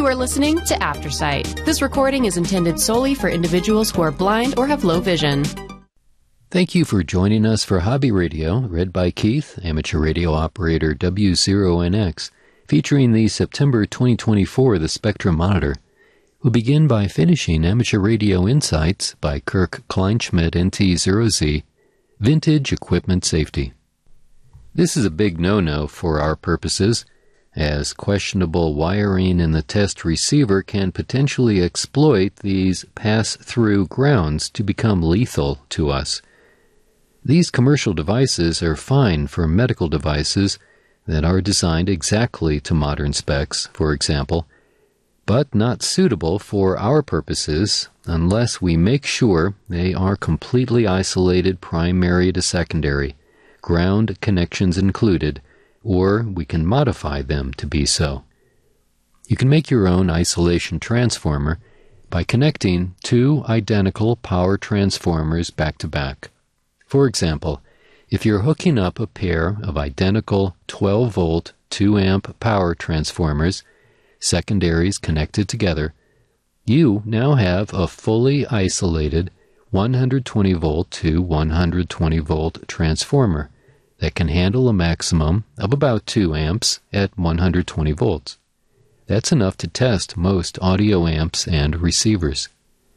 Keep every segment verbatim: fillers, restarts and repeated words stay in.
You are listening to Aftersight. This recording is intended solely for individuals who are blind or have low vision. Thank you for joining us for Hobby Radio, read by Keith, amateur radio operator W zero N X, featuring the September twenty twenty-four The Spectrum Monitor. We'll begin by finishing Amateur Radio Insights by Kirk Kleinschmidt N T zero Z, Vintage Equipment Safety. This is a big no-no for our purposes, as questionable wiring in the test receiver can potentially exploit these pass-through grounds to become lethal to us. These commercial devices are fine for medical devices that are designed exactly to modern specs, for example, but not suitable for our purposes unless we make sure they are completely isolated primary to secondary, ground connections included, or we can modify them to be so. You can make your own isolation transformer by connecting two identical power transformers back to back. For example, if you're hooking up a pair of identical twelve volt, two amp power transformers, secondaries connected together, you now have a fully isolated one hundred twenty volt to one hundred twenty volt transformer that can handle a maximum of about two amps at one hundred twenty volts. That's enough to test most audio amps and receivers.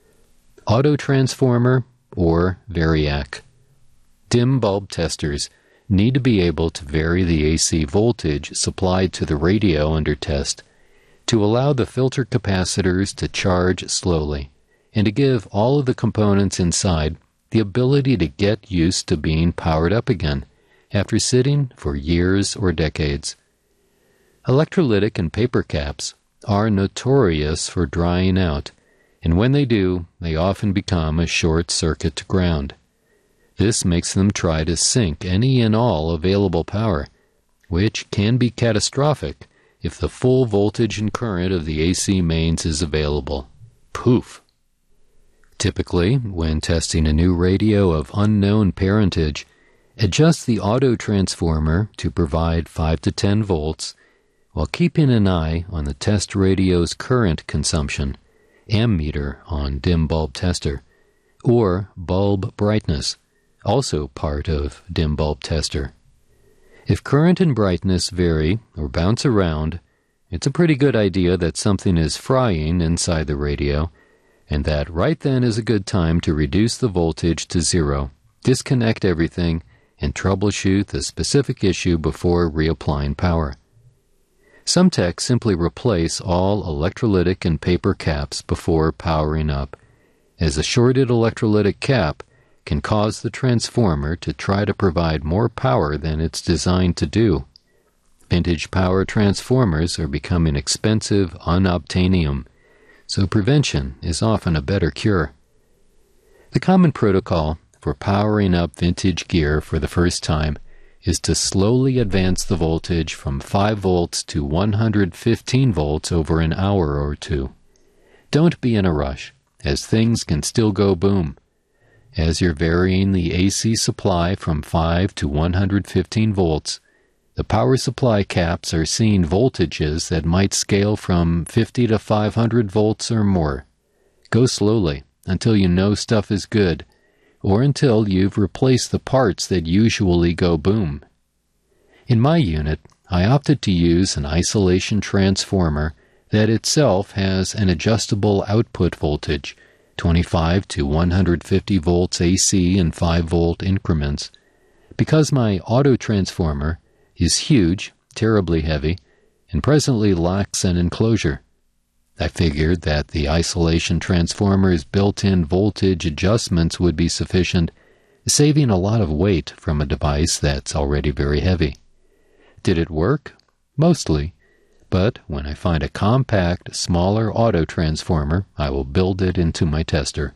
Auto transformer or Variac. Dim bulb testers need to be able to vary the A C voltage supplied to the radio under test to allow the filter capacitors to charge slowly and to give all of the components inside the ability to get used to being powered up again after sitting for years or decades. Electrolytic and paper caps are notorious for drying out, and when they do, they often become a short circuit to ground. This makes them try to sink any and all available power, which can be catastrophic if the full voltage and current of the A C mains is available. Poof! Typically, when testing a new radio of unknown parentage, adjust the auto transformer to provide five to ten volts while keeping an eye on the test radio's current consumption, ammeter on dim bulb tester, or bulb brightness, also part of dim bulb tester. If current and brightness vary or bounce around, it's a pretty good idea that something is frying inside the radio, and that right then is a good time to reduce the voltage to zero, disconnect everything, and troubleshoot the specific issue before reapplying power. Some techs simply replace all electrolytic and paper caps before powering up, as a shorted electrolytic cap can cause the transformer to try to provide more power than it's designed to do. Vintage power transformers are becoming expensive unobtainium, so prevention is often a better cure. The common protocol for powering up vintage gear for the first time is to slowly advance the voltage from five volts to one hundred fifteen volts over an hour or two. Don't be in a rush, as things can still go boom. As you're varying the A C supply from five to one hundred fifteen volts, the power supply caps are seeing voltages that might scale from fifty to five hundred volts or more. Go slowly until you know stuff is good, or until you've replaced the parts that usually go boom. In my unit, I opted to use an isolation transformer that itself has an adjustable output voltage, twenty-five to one hundred fifty volts A C in five volt increments. Because my auto transformer is huge, terribly heavy, and presently lacks an enclosure, I figured that the isolation transformer's built-in voltage adjustments would be sufficient, saving a lot of weight from a device that's already very heavy. Did it work? Mostly. But when I find a compact, smaller auto transformer, I will build it into my tester.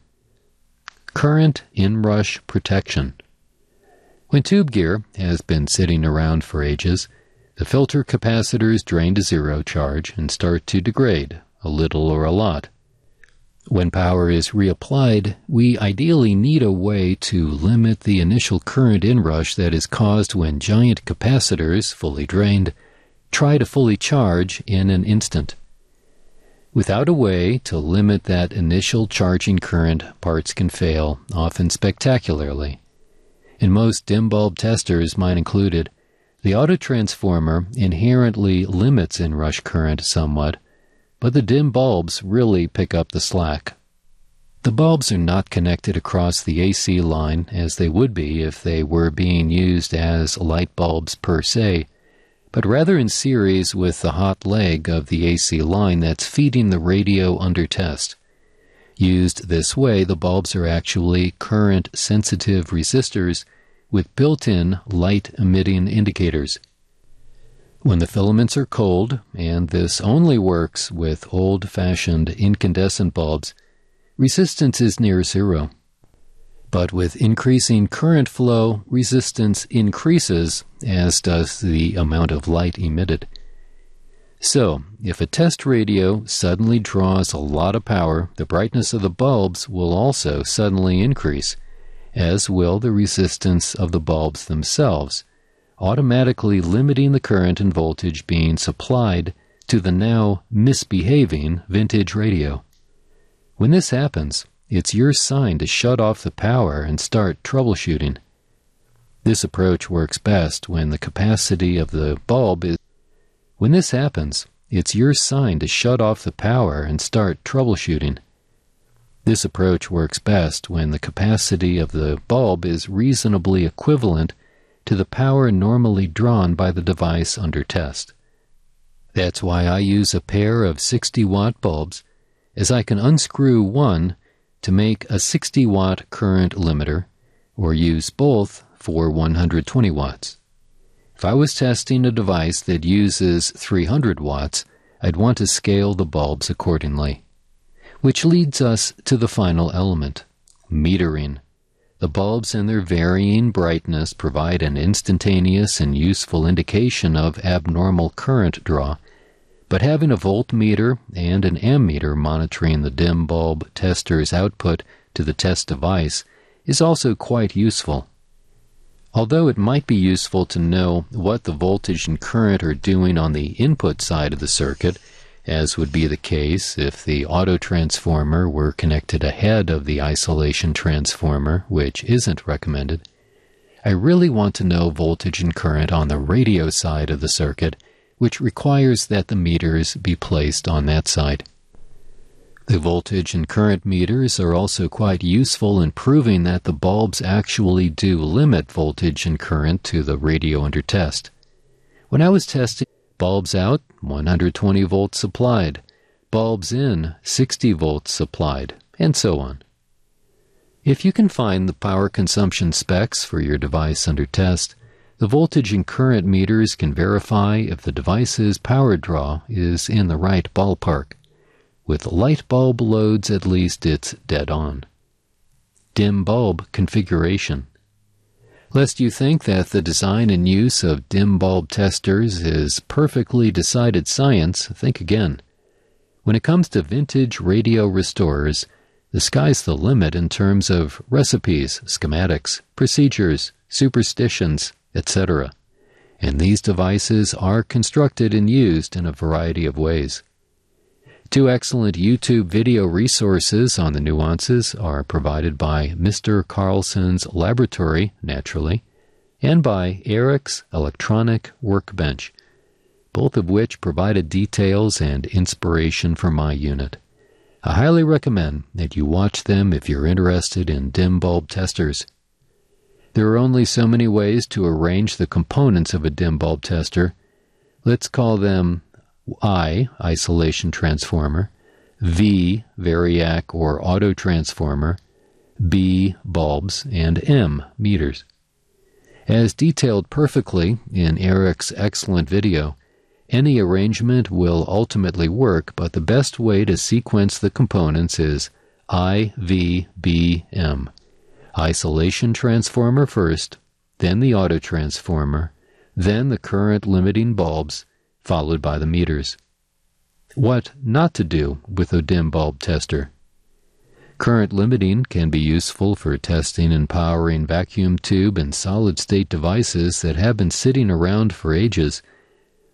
Current inrush protection. When tube gear has been sitting around for ages, the filter capacitors drain to zero charge and start to degrade, a little or a lot. When power is reapplied, we ideally need a way to limit the initial current inrush that is caused when giant capacitors, fully drained, try to fully charge in an instant. Without a way to limit that initial charging current, parts can fail, often spectacularly. In most dim bulb testers, mine included, the autotransformer inherently limits inrush current somewhat, but the dim bulbs really pick up the slack. The bulbs are not connected across the A C line as they would be if they were being used as light bulbs per se, but rather in series with the hot leg of the A C line that's feeding the radio under test. Used this way, the bulbs are actually current-sensitive resistors with built-in light-emitting indicators. When the filaments are cold, and this only works with old-fashioned incandescent bulbs, resistance is near zero. But with increasing current flow, resistance increases, as does the amount of light emitted. So, if a test radio suddenly draws a lot of power, the brightness of the bulbs will also suddenly increase, as will the resistance of the bulbs themselves, automatically limiting the current and voltage being supplied to the now misbehaving vintage radio. When this happens, it's your sign to shut off the power and start troubleshooting. This approach works best when the capacity of the bulb is... When this happens, it's your sign to shut off the power and start troubleshooting. This approach works best when the capacity of the bulb is reasonably equivalent to the power normally drawn by the device under test. That's why I use a pair of sixty watt bulbs, as I can unscrew one to make a sixty watt current limiter, or use both for one hundred twenty watts. If I was testing a device that uses three hundred watts, I'd want to scale the bulbs accordingly. Which leads us to the final element, metering. The bulbs and their varying brightness provide an instantaneous and useful indication of abnormal current draw, but having a voltmeter and an ammeter monitoring the dim bulb tester's output to the test device is also quite useful. Although it might be useful to know what the voltage and current are doing on the input side of the circuit, as would be the case if the autotransformer were connected ahead of the isolation transformer, which isn't recommended, I really want to know voltage and current on the radio side of the circuit, which requires that the meters be placed on that side. The voltage and current meters are also quite useful in proving that the bulbs actually do limit voltage and current to the radio under test. When I was testing, bulbs out, one hundred twenty volts supplied, bulbs in, sixty volts supplied, and so on. If you can find the power consumption specs for your device under test, the voltage and current meters can verify if the device's power draw is in the right ballpark. With light bulb loads, at least it's dead on. Dim bulb configuration. Lest you think that the design and use of dim bulb testers is perfectly decided science, think again. When it comes to vintage radio restorers, the sky's the limit in terms of recipes, schematics, procedures, superstitions, et cetera. And these devices are constructed and used in a variety of ways. Two excellent YouTube video resources on the nuances are provided by Mister Carlson's Laboratory, naturally, and by Eric's Electronic Workbench, both of which provided details and inspiration for my unit. I highly recommend that you watch them if you're interested in dim bulb testers. There are only so many ways to arrange the components of a dim bulb tester. Let's call them I, isolation transformer, V, variac or auto transformer, B, bulbs, and M, meters. As detailed perfectly in Eric's excellent video, any arrangement will ultimately work, but the best way to sequence the components is I, V, B, M. Isolation transformer first, then the auto transformer, then the current limiting bulbs, followed by the meters. What not to do with a dim bulb tester. Current limiting can be useful for testing and powering vacuum tube and solid-state devices that have been sitting around for ages,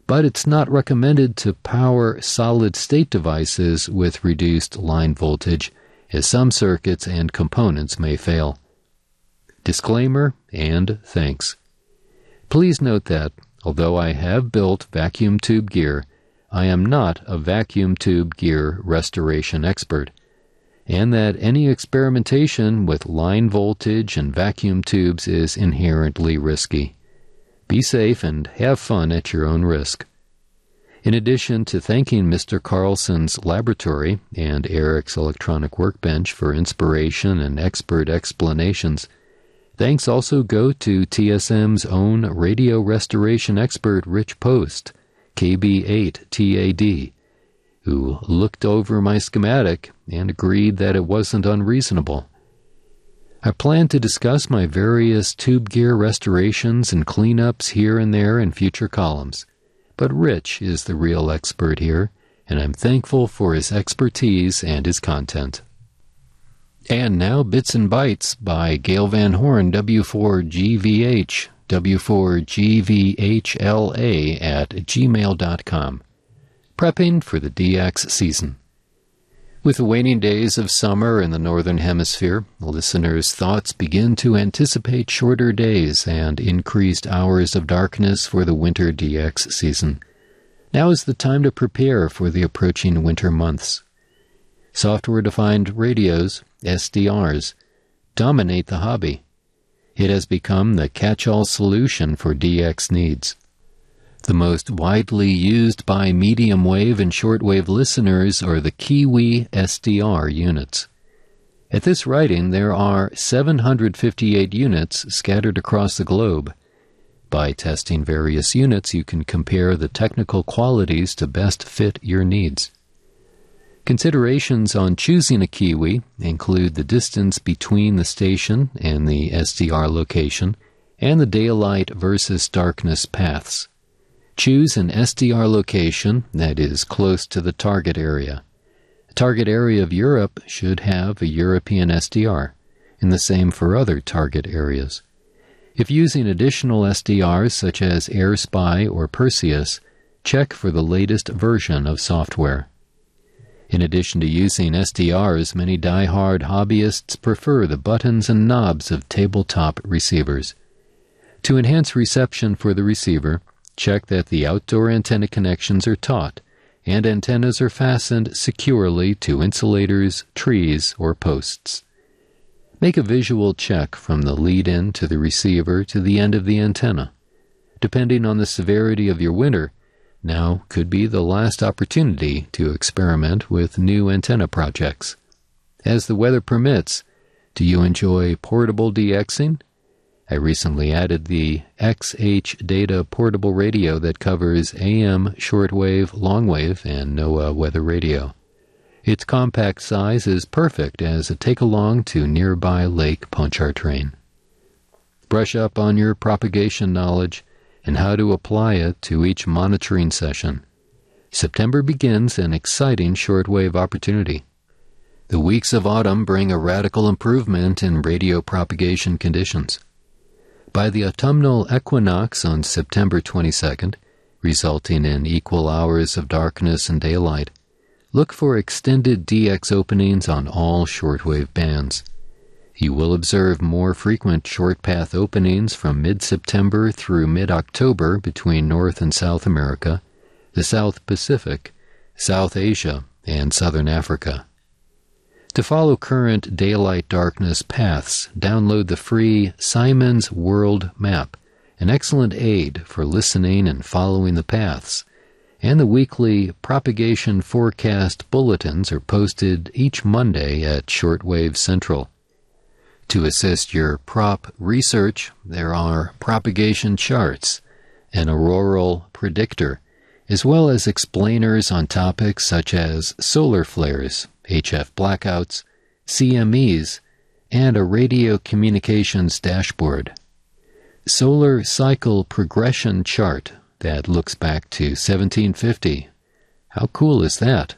but it's not recommended to power solid-state devices with reduced line voltage, as some circuits and components may fail. Disclaimer and thanks. Please note that, although I have built vacuum tube gear, I am not a vacuum tube gear restoration expert, and that any experimentation with line voltage and vacuum tubes is inherently risky. Be safe and have fun at your own risk. In addition to thanking Mister Carlson's laboratory and Eric's electronic workbench for inspiration and expert explanations, thanks also go to T S M's own radio restoration expert Rich Post, K B eight T A D, who looked over my schematic and agreed that it wasn't unreasonable. I plan to discuss my various tube gear restorations and cleanups here and there in future columns, but Rich is the real expert here, and I'm thankful for his expertise and his content. And now Bits and Bytes by Gail Van Horn, W four G V H, W four G V H L A at gmail dot com. Prepping for the D X season. With the waning days of summer in the Northern Hemisphere, listeners' thoughts begin to anticipate shorter days and increased hours of darkness for the winter D X season. Now is the time to prepare for the approaching winter months. Software-defined radios, S D Rs, dominate the hobby. It has become the catch-all solution for D X needs. The most widely used by medium-wave and shortwave listeners are the Kiwi S D R units. At this writing, there are seven hundred fifty-eight units scattered across the globe. By testing various units, you can compare the technical qualities to best fit your needs. Considerations on choosing a Kiwi include the distance between the station and the S D R location, and the daylight versus darkness paths. Choose an S D R location that is close to the target area. The target area of Europe should have a European S D R, and the same for other target areas. If using additional S D Rs such as AirSpy or Perseus, check for the latest version of software. In addition to using S D Rs, many die-hard hobbyists prefer the buttons and knobs of tabletop receivers. To enhance reception for the receiver, check that the outdoor antenna connections are taut, and antennas are fastened securely to insulators, trees, or posts. Make a visual check from the lead-in to the receiver to the end of the antenna. Depending on the severity of your winter, now could be the last opportunity to experiment with new antenna projects. As the weather permits, do you enjoy portable DXing? I recently added the X H Data portable radio that covers A M, shortwave, longwave, and NOAA weather radio. Its compact size is perfect as a take-along to nearby Lake Pontchartrain. Brush up on your propagation knowledge and how to apply it to each monitoring session. September begins an exciting shortwave opportunity. The weeks of autumn bring a radical improvement in radio propagation conditions. By the autumnal equinox on September twenty-second, resulting in equal hours of darkness and daylight, look for extended D X openings on all shortwave bands. You will observe more frequent short path openings from mid-September through mid-October between North and South America, the South Pacific, South Asia, and Southern Africa. To follow current daylight-darkness paths, download the free Simon's World Map, an excellent aid for listening and following the paths, and the weekly propagation forecast bulletins are posted each Monday at Shortwave Central. To assist your prop research, there are propagation charts, an auroral predictor, as well as explainers on topics such as solar flares, H F blackouts, C M Es, and a radio communications dashboard. Solar cycle progression chart that looks back to seventeen fifty. How cool is that?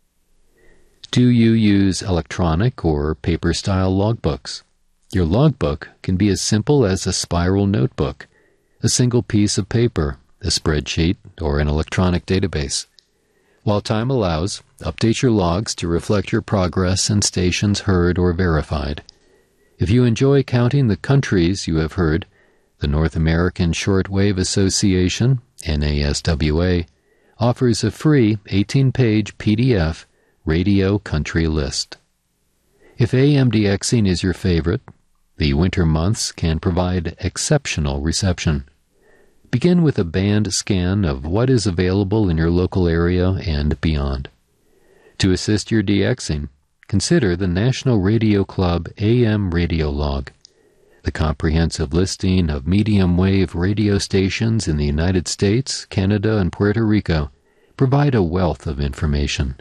Do you use electronic or paper-style logbooks? Your logbook can be as simple as a spiral notebook, a single piece of paper, a spreadsheet, or an electronic database. While time allows, update your logs to reflect your progress and stations heard or verified. If you enjoy counting the countries you have heard, the North American Shortwave Association, N A S W A, offers a free eighteen-page P D F radio country list. If AMDXing is your favorite, the winter months can provide exceptional reception. Begin with a band scan of what is available in your local area and beyond. To assist your DXing, consider the National Radio Club A M Radio Log, the comprehensive listing of medium-wave radio stations in the United States, Canada, and Puerto Rico provide a wealth of information.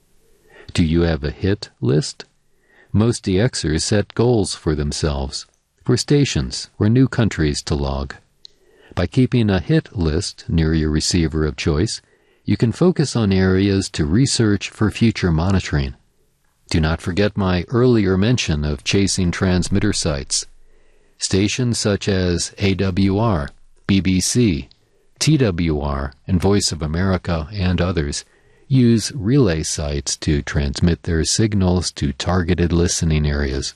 Do you have a hit list? Most DXers set goals for themselves, for stations or new countries to log. By keeping a hit list near your receiver of choice, you can focus on areas to research for future monitoring. Do not forget my earlier mention of chasing transmitter sites. Stations such as A W R, B B C, T W R, and Voice of America, and others use relay sites to transmit their signals to targeted listening areas.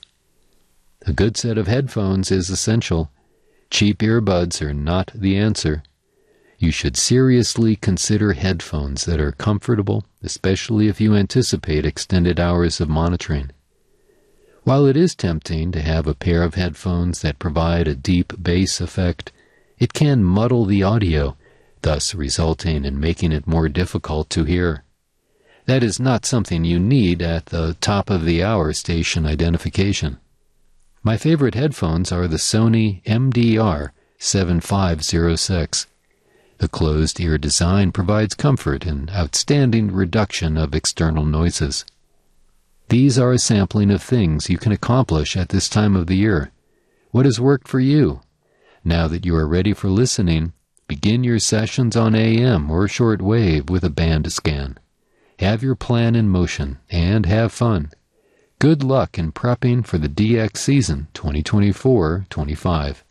A good set of headphones is essential. Cheap earbuds are not the answer. You should seriously consider headphones that are comfortable, especially if you anticipate extended hours of monitoring. While it is tempting to have a pair of headphones that provide a deep bass effect, it can muddle the audio, thus resulting in making it more difficult to hear. That is not something you need at the top of the hour station identification. My favorite headphones are the Sony M D R seventy-five oh six. The closed-ear design provides comfort and outstanding reduction of external noises. These are a sampling of things you can accomplish at this time of the year. What has worked for you? Now that you are ready for listening, begin your sessions on A M or shortwave with a band scan. Have your plan in motion and have fun. Good luck in prepping for the D X season twenty twenty-four twenty-five.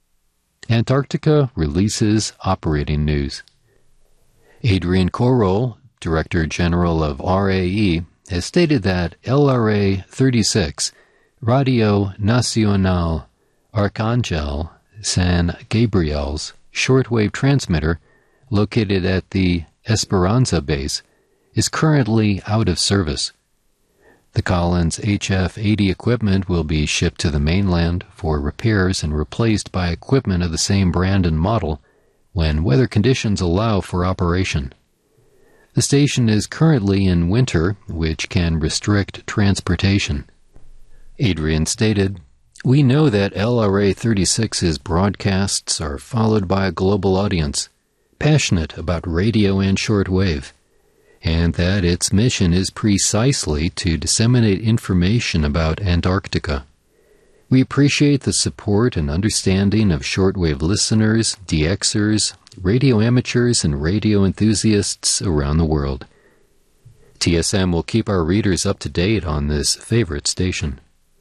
Antarctica releases operating news. Adrian Korol, Director General of R A E, has stated that L R A thirty-six, Radio Nacional Arcangel San Gabriel's shortwave transmitter, located at the Esperanza base, is currently out of service. The Collins H F eighty equipment will be shipped to the mainland for repairs and replaced by equipment of the same brand and model when weather conditions allow for operation. The station is currently in winter, which can restrict transportation. Adrian stated, "We know that L R A thirty-six's broadcasts are followed by a global audience, passionate about radio and shortwave, and that its mission is precisely to disseminate information about Antarctica. We appreciate the support and understanding of shortwave listeners, DXers, radio amateurs, and radio enthusiasts around the world. T S M will keep our readers up to date on this favorite station."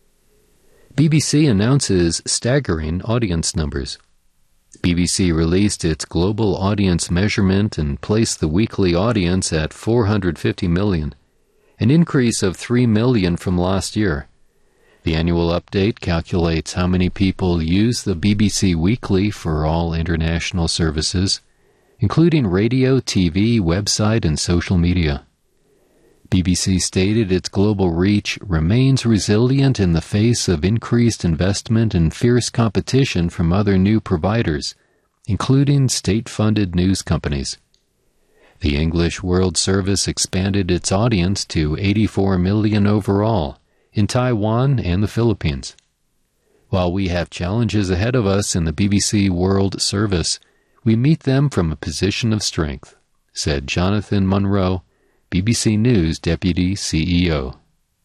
B B C announces staggering audience numbers. B B C released its global audience measurement and placed the weekly audience at four hundred fifty million, an increase of three million from last year. The annual update calculates how many people use the B B C Weekly for all international services, including radio, T V, website, and social media. B B C stated its global reach remains resilient in the face of increased investment and fierce competition from other new providers, including state-funded news companies. The English World Service expanded its audience to eighty-four million overall in Taiwan and the Philippines. While we have challenges ahead of us in the B B C World Service, we meet them from a position of strength, said Jonathan Munro, B B C News Deputy C E O.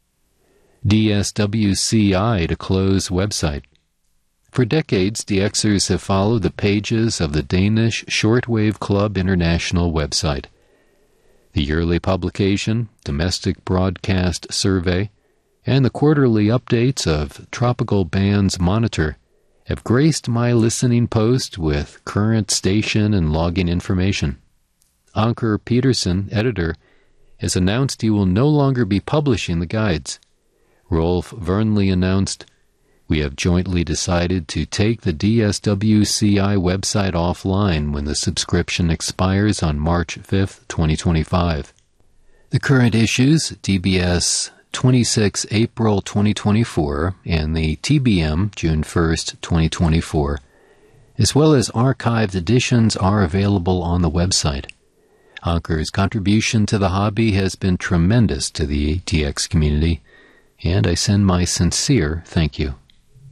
D S W C I to close website. For decades, DXers have followed the pages of the Danish Shortwave Club International website. The yearly publication, Domestic Broadcast Survey, and the quarterly updates of Tropical Bands Monitor have graced my listening post with current station and logging information. Anker Peterson, editor, has announced he will no longer be publishing the guides. Rolf Vernley announced, "We have jointly decided to take the D S W C I website offline when the subscription expires on March fifth, twenty twenty-five. The current issues, D B S twenty-six April twenty twenty-four and the T B M June first, twenty twenty-four, as well as archived editions are available on the website. Anker's contribution to the hobby has been tremendous to the A T X community, and I send my sincere thank you."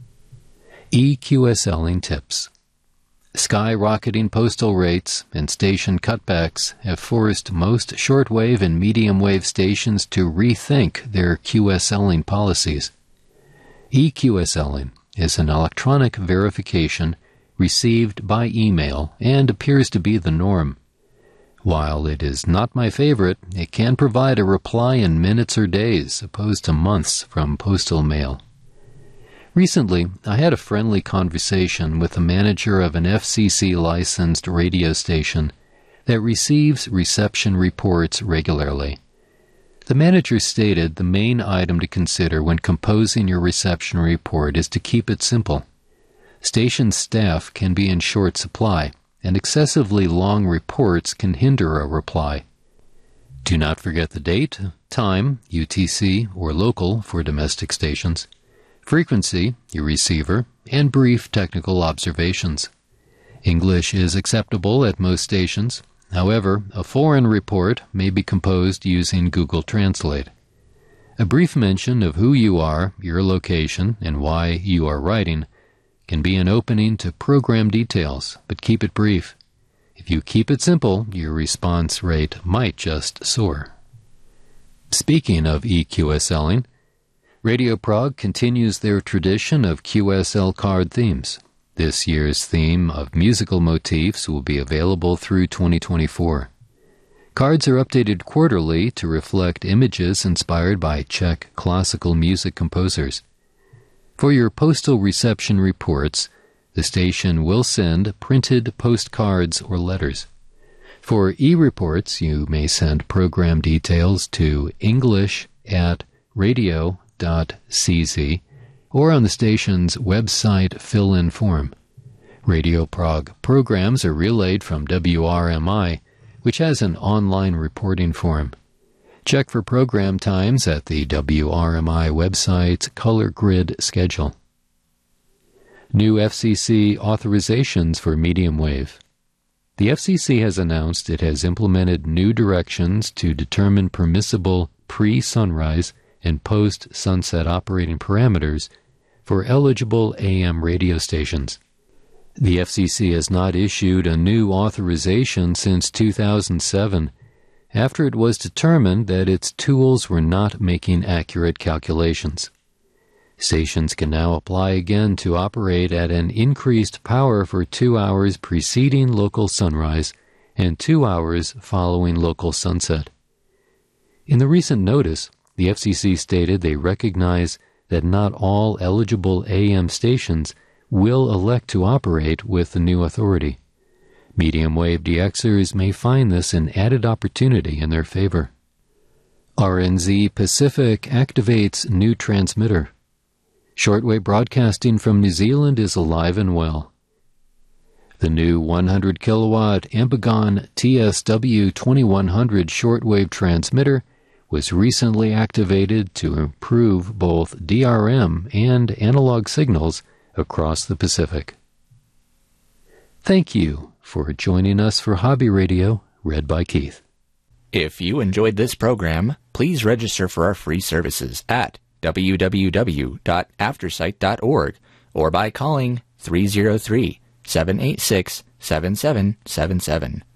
EQSLing tips. Skyrocketing postal rates and station cutbacks have forced most shortwave and medium-wave stations to rethink their QSLing policies. EQSLing is an electronic verification received by email and appears to be the norm. While it is not my favorite, it can provide a reply in minutes or days, opposed to months from postal mail. Recently, I had a friendly conversation with the manager of an F C C-licensed radio station that receives reception reports regularly. The manager stated the main item to consider when composing your reception report is to keep it simple. Station staff can be in short supply, and excessively long reports can hinder a reply. Do not forget the date, time, U T C, or local for domestic stations, frequency, your receiver, and brief technical observations. English is acceptable at most stations. However, a foreign report may be composed using Google Translate. A brief mention of who you are, your location, and why you are writing can be an opening to program details, but keep it brief. If you keep it simple, your response rate might just soar. Speaking of EQSLing, Radio Prague continues their tradition of Q S L card themes. This year's theme of musical motifs will be available through twenty twenty-four. Cards are updated quarterly to reflect images inspired by Czech classical music composers. For your postal reception reports, the station will send printed postcards or letters. For e-reports, you may send program details to english at radio dot c z or on the station's website fill-in form. Radio Prague programs are relayed from W R M I, which has an online reporting form. Check for program times at the W R M I website's color grid schedule. New F C C authorizations for medium wave. The F C C has announced it has implemented new directions to determine permissible pre-sunrise and post-sunset operating parameters for eligible A M radio stations. The F C C has not issued a new authorization since two thousand seven, after it was determined that its tools were not making accurate calculations. Stations can now apply again to operate at an increased power for two hours preceding local sunrise and two hours following local sunset. In the recent notice, the F C C stated they recognize that not all eligible A M stations will elect to operate with the new authority. Medium-wave D Xers may find this an added opportunity in their favor. R N Z Pacific activates new transmitter. Shortwave broadcasting from New Zealand is alive and well. The new one hundred kilowatt Ambigon T S W twenty-one hundred shortwave transmitter was recently activated to improve both D R M and analog signals across the Pacific. Thank you for joining us for Hobby Radio, read by Keith. If you enjoyed this program, please register for our free services at w w w dot aftersight dot org or by calling three oh three, seven eight six, seven seven seven seven.